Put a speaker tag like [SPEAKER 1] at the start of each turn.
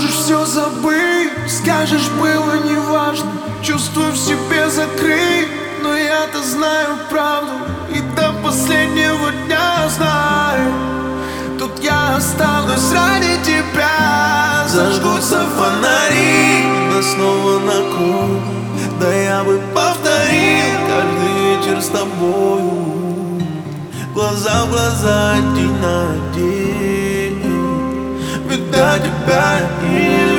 [SPEAKER 1] Можешь все забыть, скажешь, было неважно. Чувствую в себе закрыть, но я-то знаю правду. И до последнего дня знаю, тут я останусь ради тебя. Зажгутся фонари, но снова на круг. Да я бы повторил каждый вечер с тобою. Глаза в глаза, день на день. Ведь до тебя и